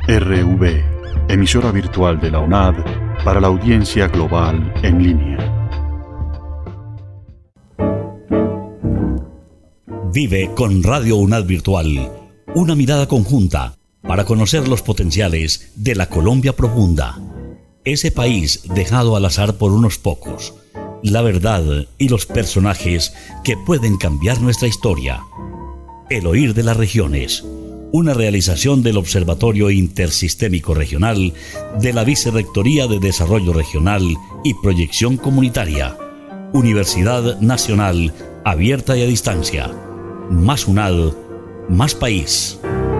RV, emisora virtual de la UNAD para la audiencia global en línea. Vive con Radio UNAD Virtual, una mirada conjunta para conocer los potenciales de la Colombia profunda, ese país dejado al azar por unos pocos, la verdad y los personajes que pueden cambiar nuestra historia. El oír de las regiones, una realización del Observatorio Intersistémico Regional de la Vicerrectoría de Desarrollo Regional y Proyección Comunitaria, Universidad Nacional Abierta y a Distancia. Más UNAD, más país.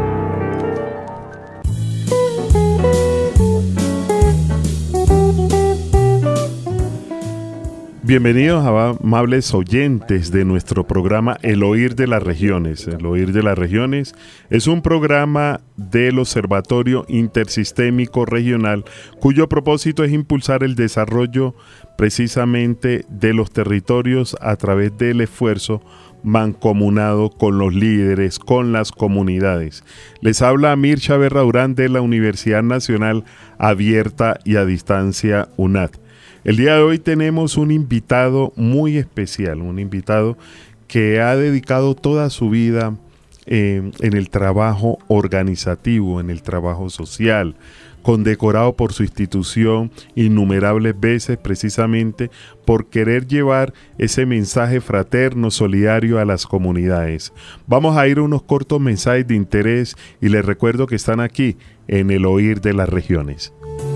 Bienvenidos a amables oyentes de nuestro programa El Oír de las Regiones. El Oír de las Regiones es un programa del Observatorio Intersistémico Regional cuyo propósito es impulsar el desarrollo precisamente de los territorios a través del esfuerzo mancomunado con los líderes, con las comunidades. Les habla Amir Chaverra Durán de la Universidad Nacional Abierta y a Distancia UNAD. El día de hoy tenemos un invitado muy especial, un invitado que ha dedicado toda su vida en el trabajo organizativo, en el trabajo social, condecorado por su institución innumerables veces precisamente por querer llevar ese mensaje fraterno, solidario a las comunidades. Vamos a ir a unos cortos mensajes de interés y les recuerdo que están aquí en El Oír de las Regiones.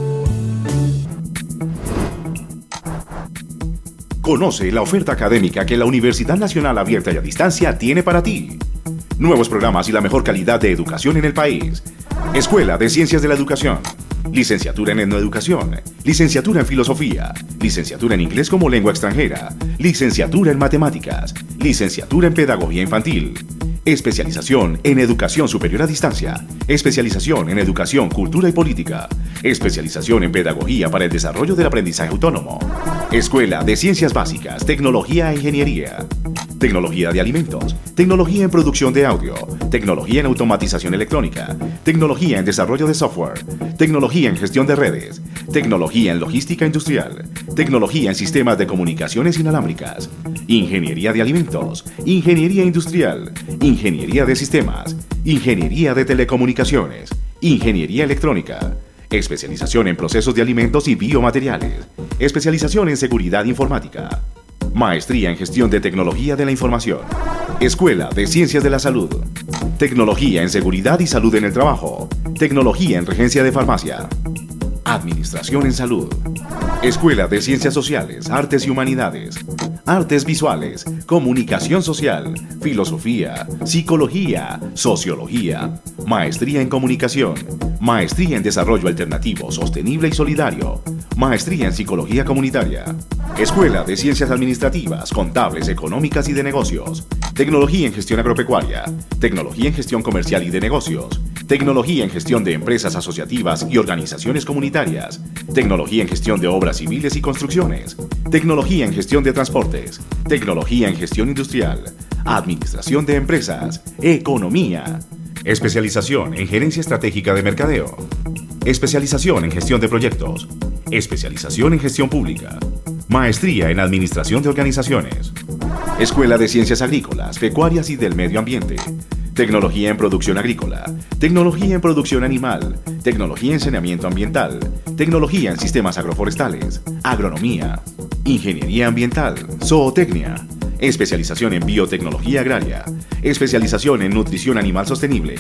Conoce la oferta académica que la Universidad Nacional Abierta y a Distancia tiene para ti. Nuevos programas y la mejor calidad de educación en el país. Escuela de Ciencias de la Educación. Licenciatura en Etnoeducación. Licenciatura en Filosofía. Licenciatura en Inglés como Lengua Extranjera. Licenciatura en Matemáticas. Licenciatura en Pedagogía Infantil. Especialización en Educación Superior a Distancia. Especialización en Educación, Cultura y Política. Especialización en Pedagogía para el Desarrollo del Aprendizaje Autónomo. Escuela de Ciencias Básicas, Tecnología e Ingeniería. Tecnología de Alimentos. Tecnología en Producción de Audio. Tecnología en Automatización Electrónica. Tecnología en Desarrollo de Software. Tecnología en Gestión de Redes. Tecnología en Logística Industrial. Tecnología en Sistemas de Comunicaciones Inalámbricas. Ingeniería de Alimentos. Ingeniería Industrial. Ingeniería de Sistemas. Ingeniería de Telecomunicaciones. Ingeniería Electrónica. Especialización en Procesos de Alimentos y Biomateriales. Especialización en Seguridad Informática. Maestría en Gestión de Tecnología de la Información. Escuela de Ciencias de la Salud. Tecnología en Seguridad y Salud en el Trabajo. Tecnología en Regencia de Farmacia. Administración en Salud. Escuela de Ciencias Sociales, Artes y Humanidades. Artes Visuales, Comunicación Social, Filosofía, Psicología, Sociología. Maestría en Comunicación. Maestría en Desarrollo Alternativo, Sostenible y Solidario. Maestría en Psicología Comunitaria. Escuela de Ciencias Administrativas, Contables, Económicas y de Negocios. Tecnología en Gestión Agropecuaria. Tecnología en Gestión Comercial y de Negocios. Tecnología en Gestión de Empresas Asociativas y Organizaciones Comunitarias. Tecnología en Gestión de Obras Civiles y Construcciones. Tecnología en Gestión de Transportes. Tecnología en Gestión Industrial. Administración de Empresas. Economía. Especialización en Gerencia Estratégica de Mercadeo. Especialización en Gestión de Proyectos. Especialización en Gestión Pública. Maestría en Administración de Organizaciones. Escuela de Ciencias Agrícolas, Pecuarias y del Medio Ambiente. Tecnología en Producción Agrícola. Tecnología en Producción Animal. Tecnología en Saneamiento Ambiental. Tecnología en Sistemas Agroforestales. Agronomía. Ingeniería Ambiental. Zootecnia. Especialización en Biotecnología Agraria. Especialización en Nutrición Animal Sostenible.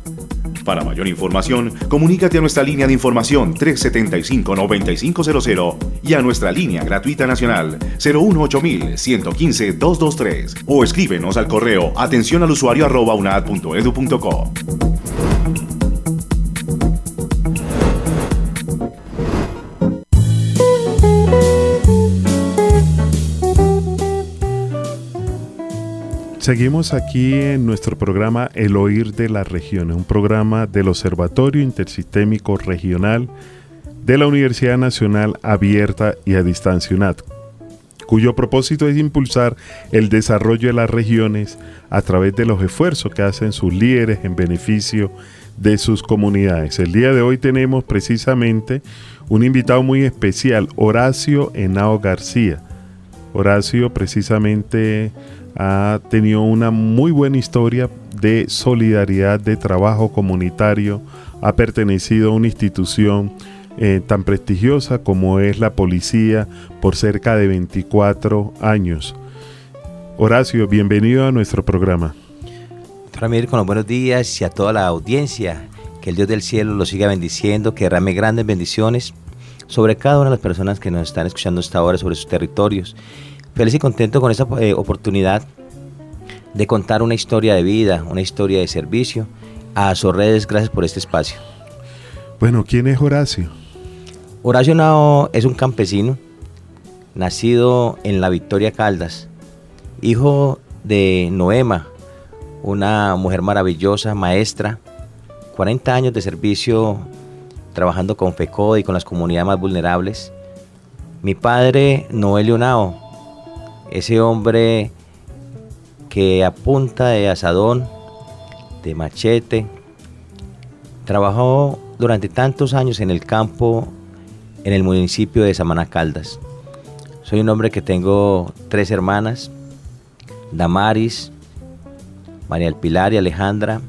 Para mayor información, comunícate a nuestra línea de información 375-9500 y a nuestra línea gratuita nacional 018-115-223 o escríbenos al correo atencionalusuario@unad.edu.co. Seguimos aquí en nuestro programa El Oír de las Regiones, un programa del Observatorio Intersistémico Regional de la Universidad Nacional Abierta y a Distancia UNAD. cuyo propósito es impulsar el desarrollo de las regiones a través de los esfuerzos que hacen sus líderes en beneficio de sus comunidades. El día de hoy tenemos precisamente un invitado muy especial, Horacio Henao García. Horacio precisamente ha tenido una muy buena historia de solidaridad, de trabajo comunitario, ha pertenecido a una institución tan prestigiosa como es la policía por cerca de 24 años. Horacio, bienvenido a nuestro programa. Ramiro, con los buenos días y a toda la audiencia, que el Dios del cielo los siga bendiciendo, que derrame grandes bendiciones sobre cada una de las personas que nos están escuchando hasta ahora, sobre sus territorios. Feliz y contento con esta oportunidad de contar una historia de vida, una historia de servicio. A Sorredes, gracias por este espacio. Bueno, ¿quién es Horacio? Horacio Henao es un campesino, nacido en La Victoria, Caldas, hijo de Noema, una mujer maravillosa, maestra, 40 años de servicio trabajando con FECODE y con las comunidades más vulnerables. Mi padre, Noelio Henao, ese hombre que a punta de asadón, de machete, trabajó durante tantos años en el campo, en el municipio de Samaná, Caldas. Soy un hombre que tengo 3 hermanas, Damaris, María del Pilar y Alejandra.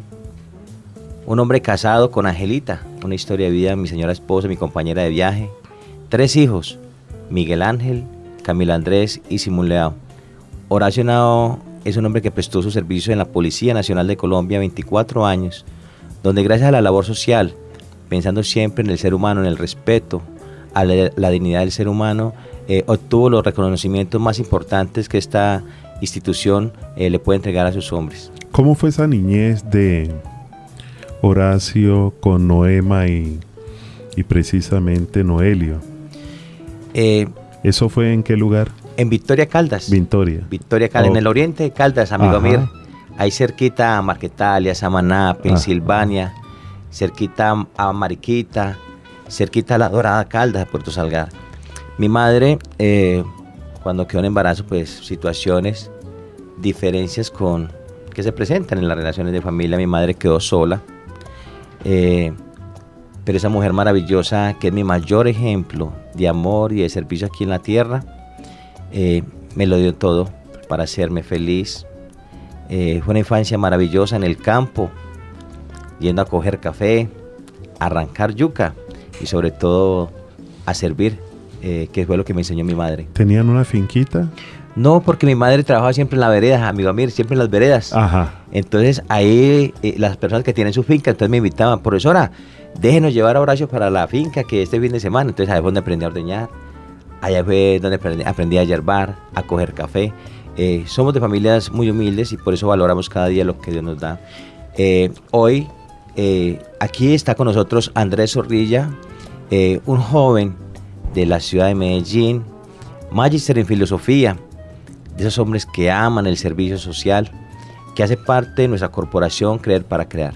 Un hombre casado con Angelita, una historia de vida, mi señora esposa, mi compañera de viaje. 3 hijos, Miguel Ángel, Camilo Andrés y Simón Leao. Horacio Henao es un hombre que prestó su servicio en la Policía Nacional de Colombia 24 años, donde gracias a la labor social, pensando siempre en el ser humano, en el respeto a la dignidad del ser humano, obtuvo los reconocimientos más importantes que esta institución le puede entregar a sus hombres. ¿Cómo fue esa niñez de Horacio con Noema y precisamente Noelio? ¿Eso fue en qué lugar? En Victoria, Caldas. Victoria, Caldas, en el oriente de Caldas, amigo Amir. Ahí cerquita a Marquetalia, Samaná, Pensilvania, cerquita a Mariquita, cerquita a La Dorada, Caldas, Puerto Salgar. Mi madre, cuando quedó en embarazo, pues situaciones, diferencias que se presentan en las relaciones de familia. Mi madre quedó sola, pero esa mujer maravillosa, que es mi mayor ejemplo de amor y de servicio aquí en la tierra, me lo dio todo para hacerme feliz. Fue una infancia maravillosa en el campo, yendo a coger café, a arrancar yuca y sobre todo a servir, que fue lo que me enseñó mi madre. ¿Tenían una finquita? No, porque mi madre trabajaba siempre en la vereda, amigo Amir, siempre en las veredas. Ajá. Entonces ahí las personas que tienen su finca, entonces me invitaban, profesora, déjenos llevar a Horacio para la finca que este fin de semana. Entonces ahí fue donde aprendí a ordeñar, allá fue donde aprendí a yerbar, a coger café. Somos de familias muy humildes y por eso valoramos cada día lo que Dios nos da. Hoy aquí está con nosotros Andrés Zorrilla, un joven de la ciudad de Medellín, magíster en filosofía, de esos hombres que aman el servicio social, que hace parte de nuestra corporación Creer para Crear.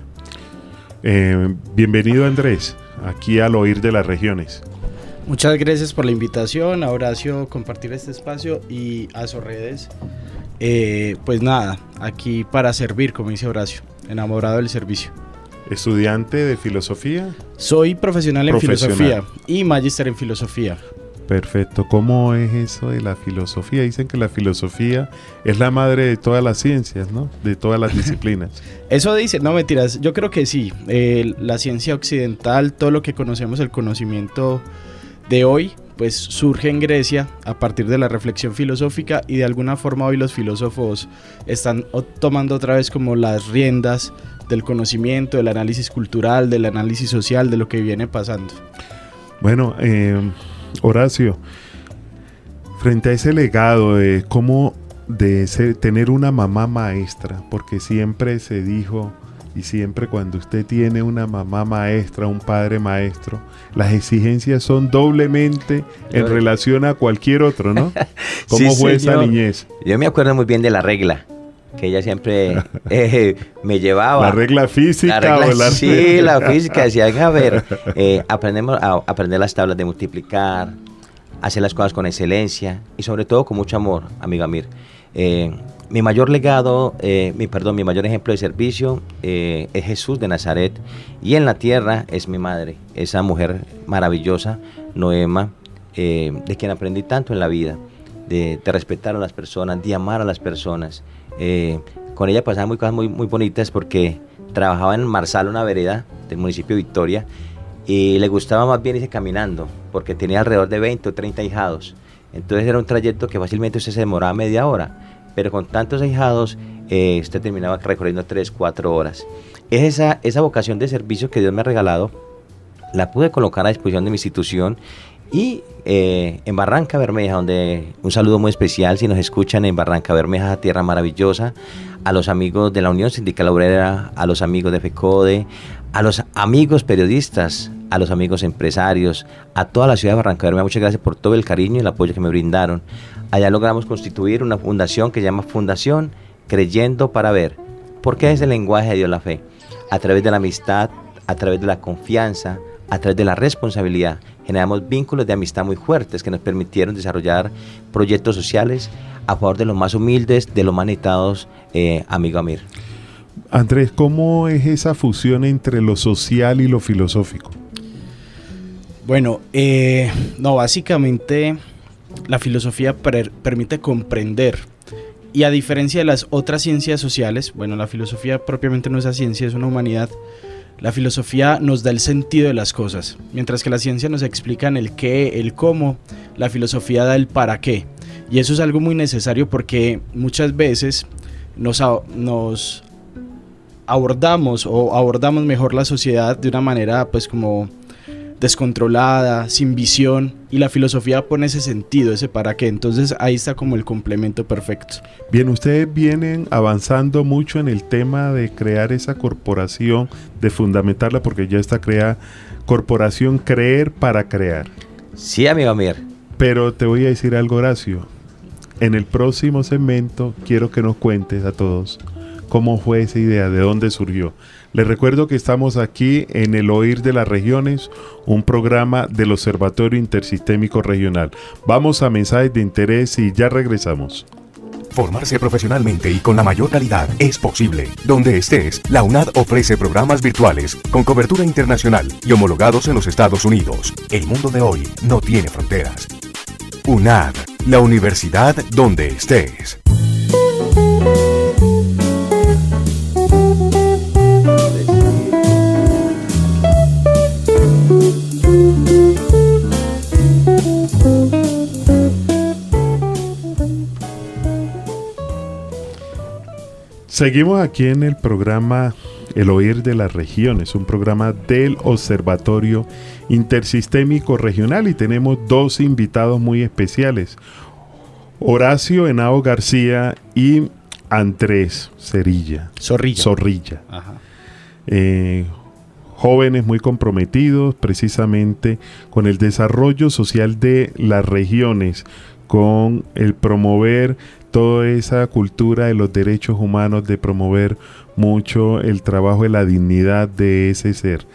Bienvenido, Andrés, aquí al Oír de las Regiones. Muchas gracias por la invitación, a Horacio compartir este espacio y a Sorredes. Pues nada, aquí para servir, como dice Horacio, enamorado del servicio. ¿Estudiante de filosofía? Soy profesional en filosofía y magíster en filosofía. Perfecto. ¿Cómo es eso de la filosofía? Dicen que la filosofía es la madre de todas las ciencias, ¿no? De todas las disciplinas. Eso dice, no mentiras, yo creo que sí. La ciencia occidental, todo lo que conocemos, el conocimiento de hoy, pues surge en Grecia a partir de la reflexión filosófica y de alguna forma hoy los filósofos están tomando otra vez como las riendas del conocimiento, del análisis cultural, del análisis social, de lo que viene pasando. Bueno, Horacio, frente a ese legado de cómo tener una mamá maestra, porque siempre se dijo y siempre cuando usted tiene una mamá maestra, un padre maestro, las exigencias son doblemente en relación a cualquier otro, ¿no? ¿Cómo sí, fue señor. esa niñez? Yo me acuerdo muy bien de la regla, que ella siempre me llevaba. ¿La regla física? Sí, la física. Decía, a ver, aprender las tablas de multiplicar, hacer las cosas con excelencia y sobre todo con mucho amor, amigo Amir. Mi mayor legado, mi mayor ejemplo de servicio es Jesús de Nazaret, y en la tierra es mi madre, esa mujer maravillosa, Noema, de quien aprendí tanto en la vida, de respetar a las personas, de amar a las personas. Con ella pasaban cosas muy bonitas porque trabajaba en Marsal, una vereda del municipio de Victoria, y le gustaba más bien irse caminando porque tenía alrededor de 20 o 30 ahijados. Entonces era un trayecto que fácilmente usted se demoraba media hora, pero con tantos ahijados usted terminaba recorriendo 3, 4 horas. Es esa vocación de servicio que Dios me ha regalado, la pude colocar a disposición de mi institución. Y en Barranca Bermeja, donde un saludo muy especial si nos escuchan en Barranca Bermeja, tierra maravillosa, a los amigos de la Unión Sindical Obrera, a los amigos de FECODE, a los amigos periodistas, a los amigos empresarios, a toda la ciudad de Barranca Bermeja. Muchas gracias por todo el cariño y el apoyo que me brindaron. Allá logramos constituir una fundación que se llama Fundación Creyendo para Ver. ¿Por qué es el lenguaje de Dios la fe? A través de la amistad, a través de la confianza, a través de la responsabilidad, generamos vínculos de amistad muy fuertes que nos permitieron desarrollar proyectos sociales a favor de los más humildes, de los más necesitados, amigo Amir. Andrés, ¿cómo es esa fusión entre lo social y lo filosófico? Bueno, básicamente la filosofía permite comprender, y a diferencia de las otras ciencias sociales, bueno, la filosofía propiamente no es una ciencia, es una humanidad. La filosofía nos da el sentido de las cosas, mientras que la ciencia nos explica el qué, el cómo, la filosofía da el para qué. Y eso es algo muy necesario porque muchas veces nos abordamos mejor la sociedad de una manera pues como descontrolada, sin visión, y la filosofía pone ese sentido, ese para qué. Entonces ahí está como el complemento perfecto. Bien, ustedes vienen avanzando mucho en el tema de crear esa corporación, de fundamentarla, porque ya está creada Corporación Creer para Crear. Sí, amigo Amir. Pero te voy a decir algo, Horacio. En el próximo segmento quiero que nos cuentes a todos cómo fue esa idea, de dónde surgió. Les recuerdo que estamos aquí en El Oír de las Regiones, un programa del Observatorio Intersistémico Regional. Vamos a mensajes de interés y ya regresamos. Formarse profesionalmente y con la mayor calidad es posible. Donde estés, la UNAD ofrece programas virtuales con cobertura internacional y homologados en los Estados Unidos. El mundo de hoy no tiene fronteras. UNAD, la universidad donde estés. Seguimos aquí en el programa El Oír de las Regiones, un programa del Observatorio Intersistémico Regional, y tenemos dos invitados muy especiales, Horacio Henao García y Andrés Zorrilla. Ajá. Jóvenes muy comprometidos precisamente con el desarrollo social de las regiones, con el promover toda esa cultura de los derechos humanos, de promover mucho el trabajo de la dignidad de ese ser.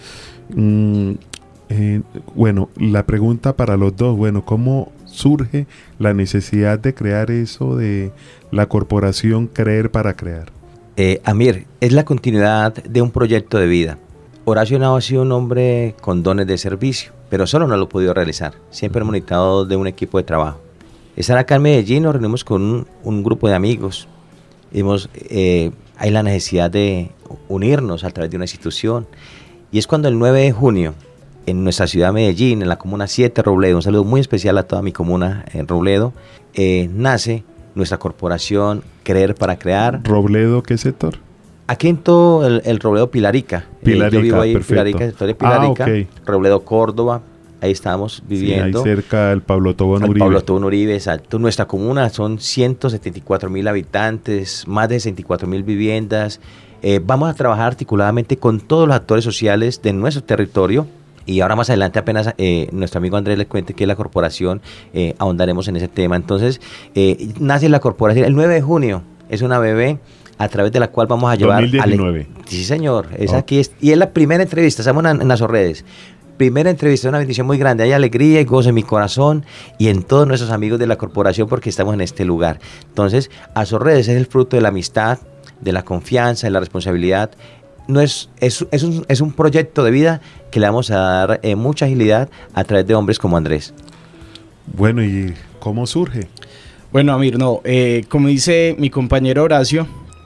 Bueno, la pregunta para los dos, ¿cómo surge la necesidad de crear eso de la corporación Creer para Crear? Amir, es la continuidad de un proyecto de vida. Horacio Henao ha sido un hombre con dones de servicio, pero solo no lo ha podido realizar. Siempre hemos necesitado de un equipo de trabajo. Estar acá en Medellín nos reunimos con un grupo de amigos. Hay la necesidad de unirnos a través de una institución. Y es cuando el 9 de junio, en nuestra ciudad de Medellín, en la comuna 7 Robledo, un saludo muy especial a toda mi comuna en Robledo, nace nuestra corporación Creer para Crear. ¿Robledo qué sector? Aquí en todo el Robledo Pilarica. Yo vivo ahí en Pilarica, sector de Pilarica, okay. Robledo Córdoba. Ahí estamos viviendo. Sí, ahí cerca del Pablo Tobón Uribe. Pablo Tobón Uribe, exacto. Nuestra comuna son 174,000 habitantes, más de 64,000 viviendas. Vamos a trabajar articuladamente con todos los actores sociales de nuestro territorio. Y ahora más adelante apenas nuestro amigo Andrés le cuente qué es la corporación, ahondaremos en ese tema. Entonces, nace la corporación el 9 de junio. Es una bebé a través de la cual vamos a llevar... 2019. Sí, señor. Es aquí. Y es la primera entrevista. Estamos en las redes. primera entrevista es una bendición muy grande. Hay alegría y gozo en mi corazón y en todos nuestros amigos de la corporación porque estamos en este lugar. Entonces, Azorredes es el fruto de la amistad, de la confianza, de la responsabilidad. No es un proyecto de vida que le vamos a dar mucha agilidad a través de hombres como Andrés. Bueno, ¿y cómo surge? Bueno, Amir, como dice mi compañero Horacio,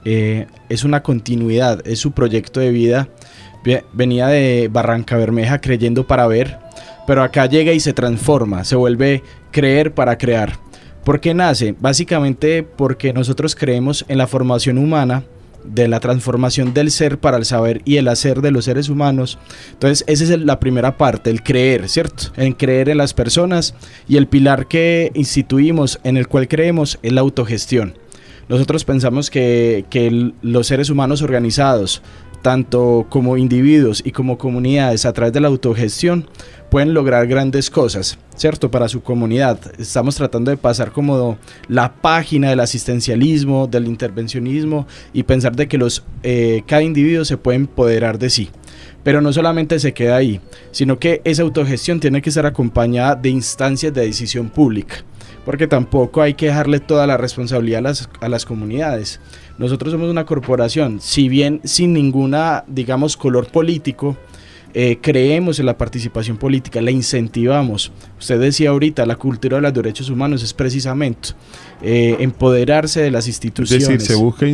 es una continuidad, es su proyecto de vida. Venía de Barranca Bermeja creyendo para ver, pero acá llega y se transforma, se vuelve creer para crear. ¿Por qué nace? Básicamente porque nosotros creemos en la formación humana, de la transformación del ser para el saber y el hacer de los seres humanos. Entonces esa es la primera parte, el creer, ¿cierto? En creer en las personas, y el pilar que instituimos, en el cual creemos, es la autogestión. Nosotros pensamos que los seres humanos organizados, tanto como individuos y como comunidades, a través de la autogestión, pueden lograr grandes cosas, ¿cierto? Para su comunidad. Estamos tratando de pasar como la página del asistencialismo, del intervencionismo, y pensar de que cada individuo se puede empoderar de sí. Pero no solamente se queda ahí, sino que esa autogestión tiene que ser acompañada de instancias de decisión pública, porque tampoco hay que dejarle toda la responsabilidad a las comunidades. Nosotros somos una corporación, si bien sin ninguna, digamos, color político, creemos en la participación política, la incentivamos. Usted decía ahorita, la cultura de los derechos humanos es precisamente empoderarse de las instituciones. Es decir, se busca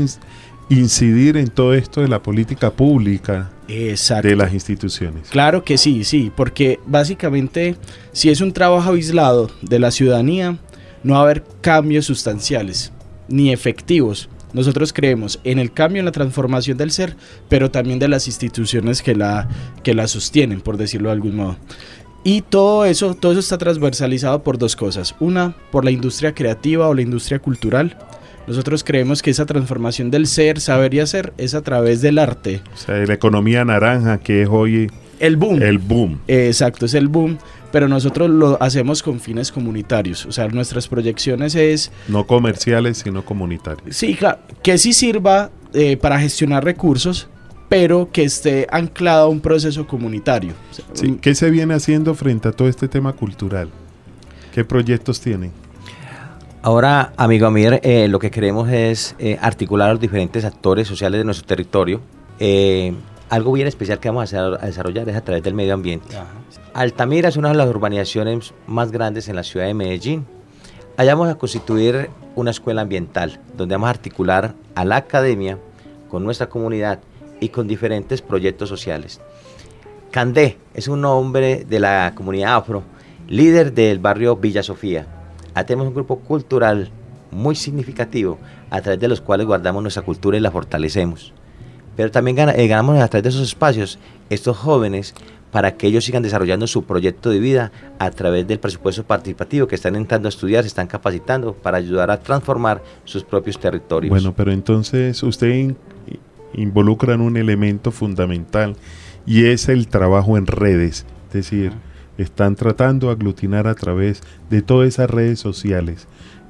incidir en todo esto de la política pública. Exacto. De las instituciones. Claro que sí, porque básicamente si es un trabajo aislado de la ciudadanía, no va a haber cambios sustanciales ni efectivos. Nosotros creemos en el cambio, en la transformación del ser, pero también de las instituciones que la sostienen, por decirlo de algún modo. Y todo eso está transversalizado por dos cosas. Una, por la industria creativa o la industria cultural. Nosotros creemos que esa transformación del ser, saber y hacer es a través del arte. O sea, la economía naranja, que es hoy el boom. El boom. Exacto, es el boom. Pero nosotros lo hacemos con fines comunitarios. O sea, nuestras proyecciones es... No comerciales, sino comunitarios. Sí, claro, que sí sirva para gestionar recursos, pero que esté anclado a un proceso comunitario. O sea, sí, ¿qué se viene haciendo frente a todo este tema cultural? ¿Qué proyectos tienen? Ahora, amigo Amir, lo que queremos es articular a los diferentes actores sociales de nuestro territorio. Algo bien especial que vamos a desarrollar es a través del medio ambiente. Ajá. Altamira es una de las urbanizaciones más grandes en la ciudad de Medellín. Allá vamos a constituir una escuela ambiental, donde vamos a articular a la academia con nuestra comunidad y con diferentes proyectos sociales. Candé es un hombre de la comunidad afro, líder del barrio Villa Sofía. Allá tenemos un grupo cultural muy significativo, a través de los cuales guardamos nuestra cultura y la fortalecemos. Pero también ganamos a través de esos espacios estos jóvenes para que ellos sigan desarrollando su proyecto de vida a través del presupuesto participativo que están entrando a estudiar, se están capacitando para ayudar a transformar sus propios territorios. Bueno, pero entonces usted involucra en un elemento fundamental y es el trabajo en redes, es decir, están tratando de aglutinar a través de todas esas redes sociales.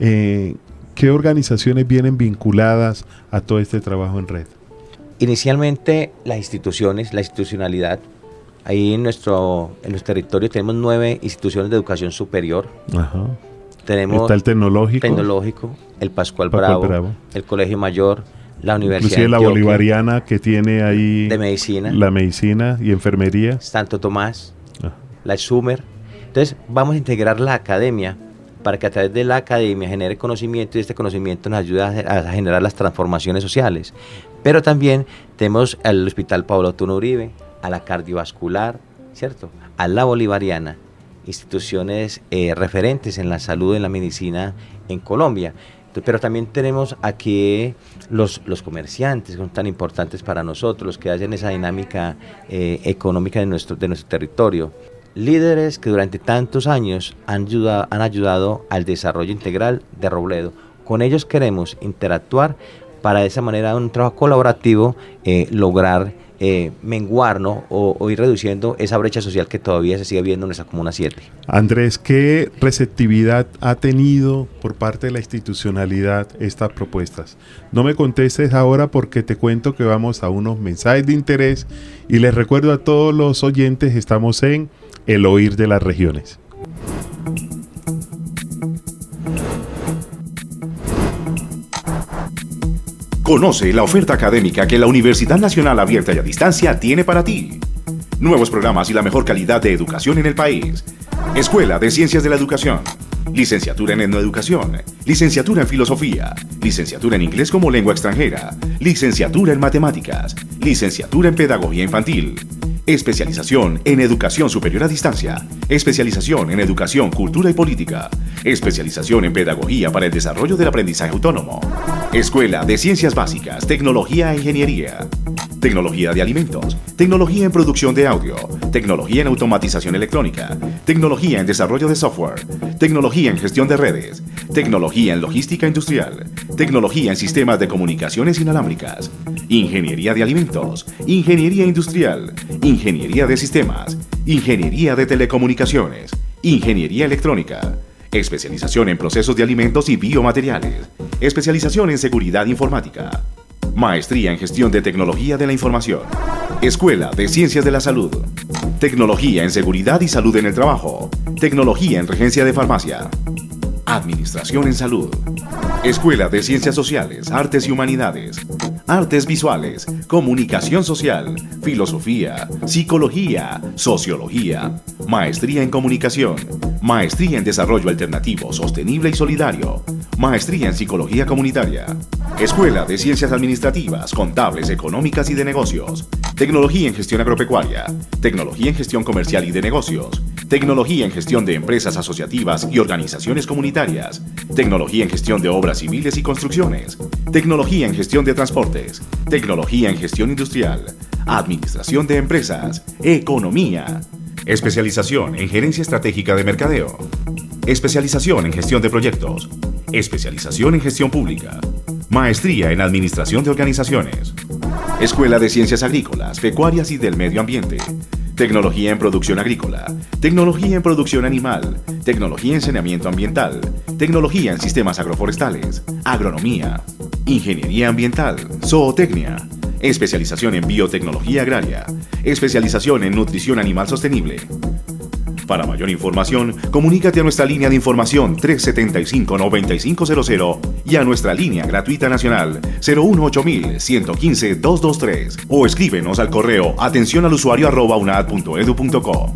¿Qué organizaciones vienen vinculadas a todo este trabajo en red? Inicialmente las instituciones, la institucionalidad. Ahí en nuestro territorio tenemos 9 instituciones de educación superior. Ajá. Está el tecnológico, el Pascual Bravo, el Colegio Mayor, la Universidad inclusive de la Bolivariana, que tiene ahí de medicina, la medicina y enfermería, Santo Tomás, la Sumer. Entonces vamos a integrar la academia para que a través de la academia genere conocimiento, y este conocimiento nos ayude a generar las transformaciones sociales. Pero también tenemos al Hospital Pablo Tuna Uribe, a la cardiovascular, ¿cierto? A la Bolivariana, instituciones referentes en la salud y en la medicina en Colombia. Pero también tenemos aquí los comerciantes, que son tan importantes para nosotros, los que hacen esa dinámica económica de nuestro territorio. Líderes que durante tantos años han ayudado al desarrollo integral de Robledo. Con ellos queremos interactuar para de esa manera, un trabajo colaborativo, lograr menguar, ¿no? O ir reduciendo esa brecha social que todavía se sigue viendo en nuestra Comuna 7. Andrés, ¿qué receptividad ha tenido por parte de la institucionalidad estas propuestas? No me contestes ahora porque te cuento que vamos a unos mensajes de interés y les recuerdo a todos los oyentes, estamos en El Oír de las Regiones. Conoce la oferta académica que la Universidad Nacional Abierta y a Distancia tiene para ti. Nuevos programas y la mejor calidad de educación en el país. Escuela de Ciencias de la Educación. Licenciatura en Etnoeducación. Licenciatura en Filosofía. Licenciatura en Inglés como Lengua Extranjera. Licenciatura en Matemáticas. Licenciatura en Pedagogía Infantil. Especialización en Educación Superior a Distancia. Especialización en Educación, Cultura y Política. Especialización en Pedagogía para el Desarrollo del Aprendizaje Autónomo. Escuela de Ciencias Básicas, Tecnología e Ingeniería. Tecnología de Alimentos. Tecnología en Producción de Audio. Tecnología en Automatización Electrónica. Tecnología en Desarrollo de Software. Tecnología en Gestión de Redes. Tecnología en Logística Industrial. Tecnología en Sistemas de Comunicaciones Inalámbricas. Ingeniería de Alimentos. Ingeniería Industrial. Ingeniería de Sistemas. Ingeniería de Telecomunicaciones. Ingeniería Electrónica. Especialización en Procesos de Alimentos y Biomateriales. Especialización en Seguridad Informática. Maestría en Gestión de Tecnología de la Información. Escuela de Ciencias de la Salud. Tecnología en Seguridad y Salud en el Trabajo. Tecnología en Regencia de Farmacia. Administración en Salud. Escuela de Ciencias Sociales, Artes y Humanidades. Artes Visuales, Comunicación Social, Filosofía, Psicología, Sociología. Maestría en Comunicación. Maestría en Desarrollo Alternativo, Sostenible y Solidario. Maestría en Psicología Comunitaria. Escuela de Ciencias Administrativas, Contables, Económicas y de Negocios. Tecnología en Gestión Agropecuaria. Tecnología en Gestión Comercial y de Negocios. Tecnología en Gestión de Empresas Asociativas y Organizaciones Comunitarias. Tecnología en Gestión de Obras Civiles y Construcciones. Tecnología en Gestión de Transportes. Tecnología en Gestión Industrial. Administración de Empresas. Economía. Especialización en Gerencia Estratégica de Mercadeo. Especialización en Gestión de Proyectos. Especialización en Gestión Pública. Maestría en Administración de Organizaciones. Escuela de Ciencias Agrícolas, Pecuarias y del Medio Ambiente. Tecnología en Producción Agrícola. Tecnología en Producción Animal. Tecnología en Saneamiento Ambiental. Tecnología en Sistemas Agroforestales. Agronomía. Ingeniería Ambiental. Zootecnia. Especialización en Biotecnología Agraria. Especialización en Nutrición Animal Sostenible. Para mayor información, comunícate a nuestra línea de información 375-9500 y a nuestra línea gratuita nacional 018-115-223 o escríbenos al correo atencionalusuario@unad.edu.co.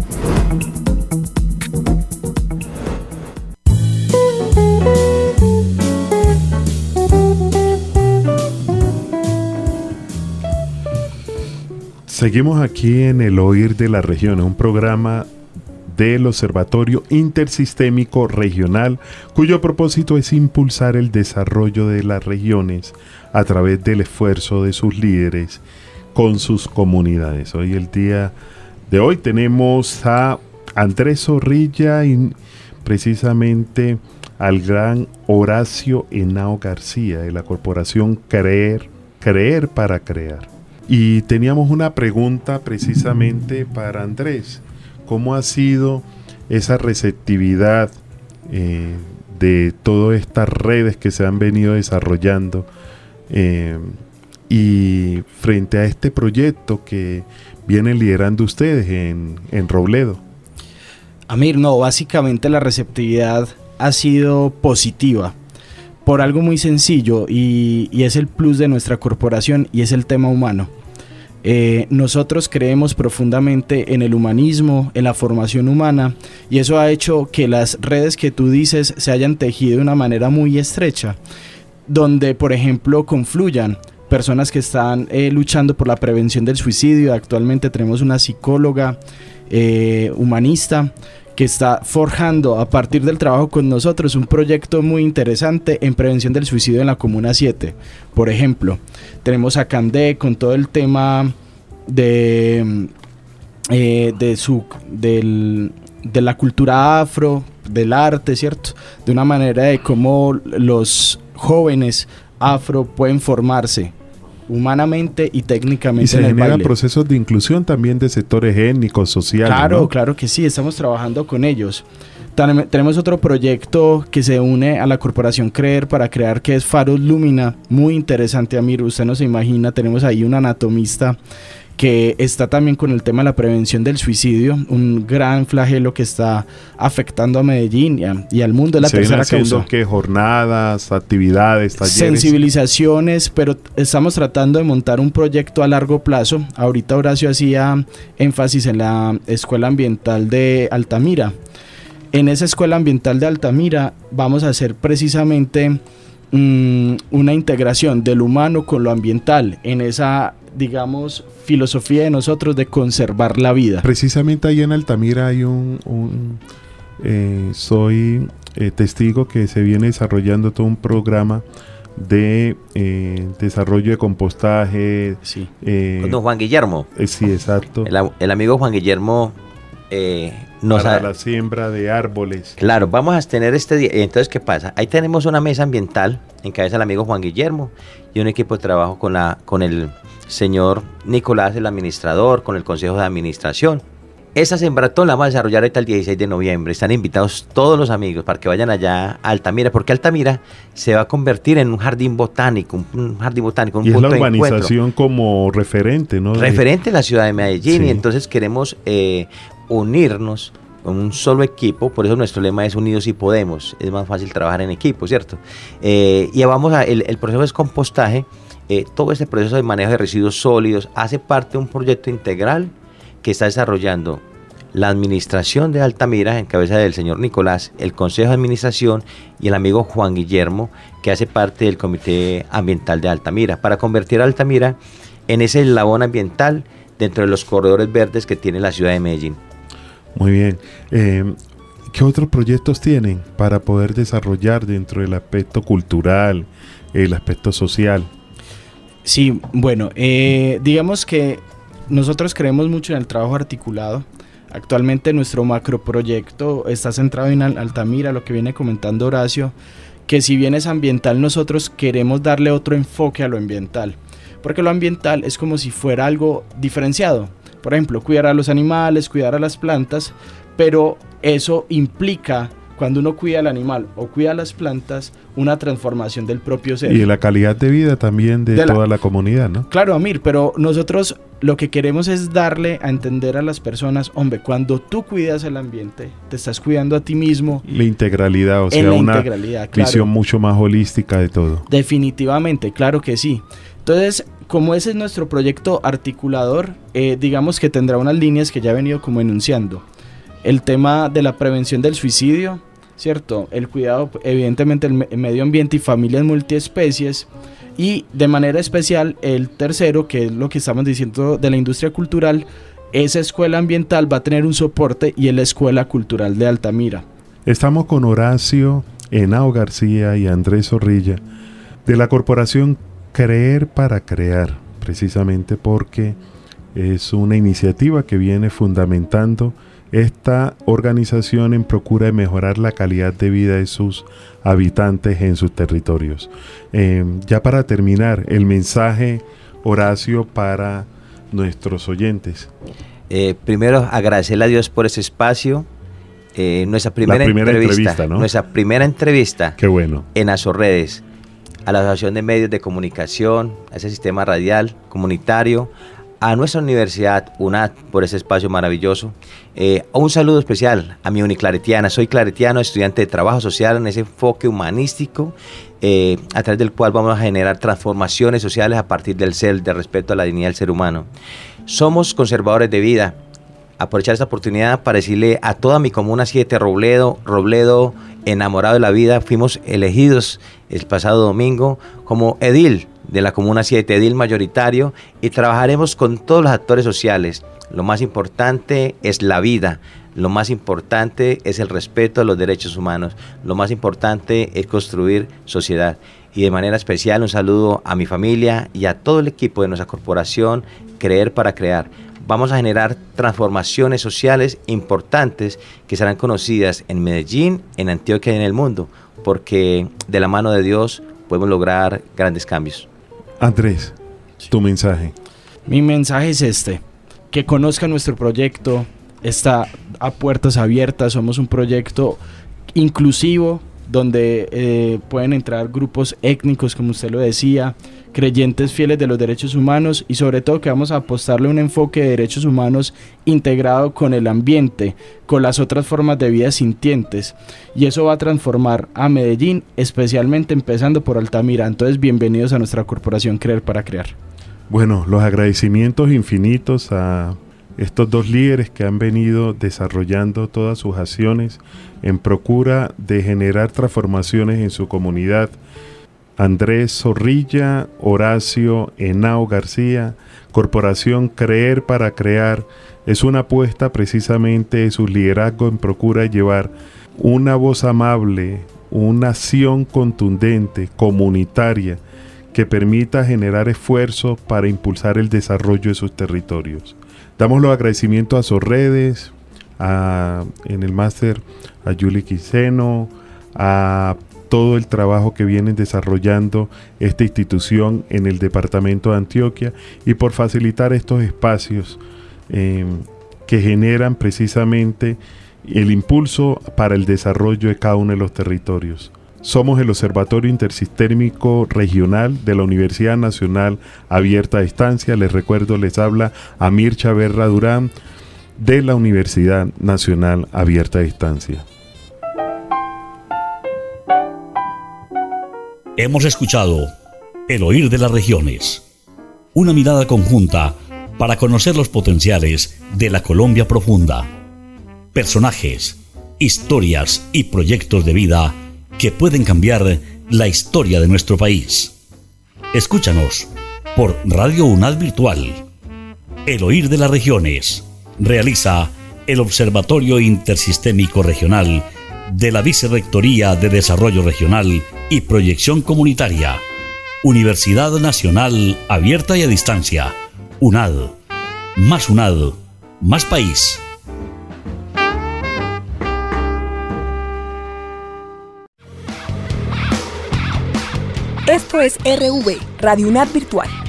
Seguimos aquí en El Oír de las Regiones, un programa del Observatorio Intersistémico Regional, cuyo propósito es impulsar el desarrollo de las regiones a través del esfuerzo de sus líderes con sus comunidades. Hoy, el día de hoy, tenemos a Andrés Zorrilla y precisamente al gran Horacio Henao García de la corporación Creer para Crear. Y teníamos una pregunta precisamente para Andrés. ¿Cómo ha sido esa receptividad de todas estas redes que se han venido desarrollando y frente a este proyecto que vienen liderando ustedes en Robledo? Amir, no, básicamente la receptividad ha sido positiva por algo muy sencillo y es el plus de nuestra corporación y es el tema humano. Nosotros creemos profundamente en el humanismo, en la formación humana, y eso ha hecho que las redes que tú dices se hayan tejido de una manera muy estrecha, donde por ejemplo confluyan personas que están luchando por la prevención del suicidio. Actualmente tenemos una psicóloga humanista que está forjando a partir del trabajo con nosotros un proyecto muy interesante en prevención del suicidio en la Comuna 7. Por ejemplo, tenemos a Candé con todo el tema de la cultura afro, del arte, ¿cierto? De una manera de cómo los jóvenes afro pueden formarse humanamente y técnicamente Y se en el generan baile. procesos de inclusión también de sectores étnicos, sociales, Claro, ¿no? claro que sí, estamos trabajando con ellos. Tenemos otro proyecto que se une a la corporación Creer para Crear, que es Faros Lumina, muy interesante, Amir, usted no se imagina, tenemos ahí un anatomista que está también con el tema de la prevención del suicidio, un gran flagelo que está afectando a Medellín y al mundo, es la Se vienen tercera haciendo, causa. ¿qué? Jornadas, actividades, talleres. Sensibilizaciones, pero estamos tratando de montar un proyecto a largo plazo. Ahorita Horacio hacía énfasis en la Escuela Ambiental de Altamira. En esa Escuela Ambiental de Altamira vamos a hacer precisamente una integración del humano con lo ambiental en esa, digamos, filosofía de nosotros de conservar la vida. Precisamente ahí en Altamira hay soy testigo que se viene desarrollando todo un programa de desarrollo de compostaje. Sí. Con don Juan Guillermo. Sí, exacto. El amigo Juan Guillermo para la siembra de árboles. Claro, vamos a tener este día. Entonces, ¿qué pasa? Ahí tenemos una mesa ambiental en cabeza del amigo Juan Guillermo y un equipo de trabajo con el señor Nicolás, el administrador, con el consejo de administración. Esa sembratón la vamos a desarrollar ahorita el 16 de noviembre. Están invitados todos los amigos para que vayan allá a Altamira, porque Altamira se va a convertir en un jardín botánico, un punto de encuentro. Y es la urbanización como referente, ¿no? Referente en la ciudad de Medellín, sí. Y entonces queremos unirnos con un solo equipo, por eso nuestro lema es Unidos y Podemos, es más fácil trabajar en equipo, ¿cierto? Y vamos el proceso es compostaje, todo este proceso de manejo de residuos sólidos hace parte de un proyecto integral que está desarrollando la administración de Altamira en cabeza del señor Nicolás, el consejo de administración y el amigo Juan Guillermo, que hace parte del comité ambiental de Altamira, para convertir a Altamira en ese eslabón ambiental dentro de los corredores verdes que tiene la ciudad de Medellín. Muy bien. ¿Qué otros proyectos tienen para poder desarrollar dentro del aspecto cultural, el aspecto social? Sí, bueno, digamos que nosotros creemos mucho en el trabajo articulado. Actualmente nuestro macroproyecto está centrado en Altamira, lo que viene comentando Horacio, que si bien es ambiental, nosotros queremos darle otro enfoque a lo ambiental, porque lo ambiental es como si fuera algo diferenciado. Por ejemplo, cuidar a los animales, cuidar a las plantas, pero eso implica, cuando uno cuida al animal o cuida a las plantas, una transformación del propio ser. Y de la calidad de vida también de toda la comunidad, ¿no? Claro, Amir, pero nosotros lo que queremos es darle a entender a las personas, hombre, cuando tú cuidas el ambiente, te estás cuidando a ti mismo. La integralidad, o sea, una visión mucho más holística de todo. Definitivamente, claro que sí. Entonces, como ese es nuestro proyecto articulador, digamos que tendrá unas líneas que ya he venido como enunciando. El tema de la prevención del suicidio, ¿cierto? El cuidado, evidentemente, el medio ambiente y familias multiespecies. Y de manera especial, el tercero, que es lo que estamos diciendo de la industria cultural, esa escuela ambiental va a tener un soporte y es la Escuela Cultural de Altamira. Estamos con Horacio Henao García y Andrés Zorrilla de la corporación Creer para Crear, precisamente porque es una iniciativa que viene fundamentando esta organización en procura de mejorar la calidad de vida de sus habitantes en sus territorios. Ya para terminar, el mensaje, Horacio, para nuestros oyentes. Primero, agradecerle a Dios por ese espacio. Nuestra primera entrevista, ¿no? Nuestra primera entrevista. Qué bueno. En Azorredes, a la Asociación de Medios de Comunicación, a ese sistema radial comunitario, a nuestra universidad, UNAD, por ese espacio maravilloso. Un saludo especial a mi uniclaretiana. Soy claretiano, estudiante de trabajo social en ese enfoque humanístico, a través del cual vamos a generar transformaciones sociales a partir del ser, del respeto a la dignidad del ser humano. Somos conservadores de vida. Aprovechar esta oportunidad para decirle a toda mi comuna 7, Robledo, enamorado de la vida, fuimos elegidos el pasado domingo como edil de la comuna 7, edil mayoritario, y trabajaremos con todos los actores sociales. Lo más importante es la vida, lo más importante es el respeto a los derechos humanos, lo más importante es construir sociedad. Y de manera especial un saludo a mi familia y a todo el equipo de nuestra corporación Creer para Crear. Vamos a generar transformaciones sociales importantes que serán conocidas en Medellín, en Antioquia y en el mundo, porque de la mano de Dios podemos lograr grandes cambios. Andrés. Tu mensaje. Mi mensaje es que conozcan nuestro proyecto, está a puertas abiertas, somos un proyecto inclusivo donde pueden entrar grupos étnicos, como usted lo decía, creyentes fieles de los derechos humanos y sobre todo que vamos a apostarle un enfoque de derechos humanos integrado con el ambiente, con las otras formas de vida sintientes, y eso va a transformar a Medellín, especialmente empezando por Altamira. Entonces, bienvenidos a nuestra corporación Creer para Crear. Bueno, los agradecimientos infinitos a estos dos líderes que han venido desarrollando todas sus acciones en procura de generar transformaciones en su comunidad. Andrés Zorrilla, Horacio Henao García, Corporación Creer para Crear, es una apuesta precisamente de su liderazgo en procura de llevar una voz amable, una acción contundente, comunitaria, que permita generar esfuerzos para impulsar el desarrollo de sus territorios. Damos los agradecimientos a Sorredes, en el máster a Yuli Quiseno, a todo el trabajo que vienen desarrollando esta institución en el departamento de Antioquia y por facilitar estos espacios que generan precisamente el impulso para el desarrollo de cada uno de los territorios. Somos el Observatorio Intersistémico Regional de la Universidad Nacional Abierta a Distancia. Les recuerdo, les habla Amir Chaverra Durán de la Universidad Nacional Abierta a Distancia. Hemos escuchado El Oír de las Regiones, una mirada conjunta para conocer los potenciales de la Colombia profunda, personajes, historias y proyectos de vida que pueden cambiar la historia de nuestro país. Escúchanos por Radio UNAD Virtual. El Oír de las Regiones realiza el Observatorio Intersistémico Regional de la Vicerrectoría de Desarrollo Regional y Proyección Comunitaria, Universidad Nacional Abierta y a Distancia, UNAD, más país. Esto es RV, Radio UNAD Virtual.